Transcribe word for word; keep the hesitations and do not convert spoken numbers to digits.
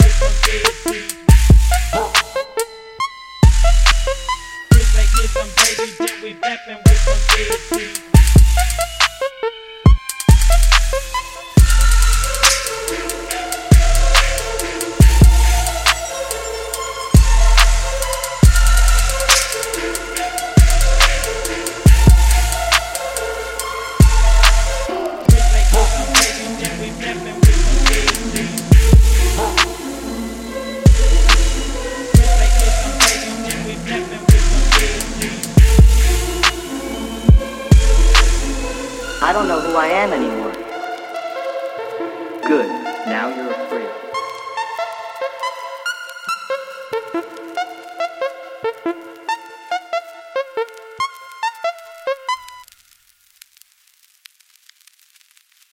with some deadbeat. Just like this, some baby, then we rapping with some deadbeat. I don't know who I am anymore. Good, now you're free.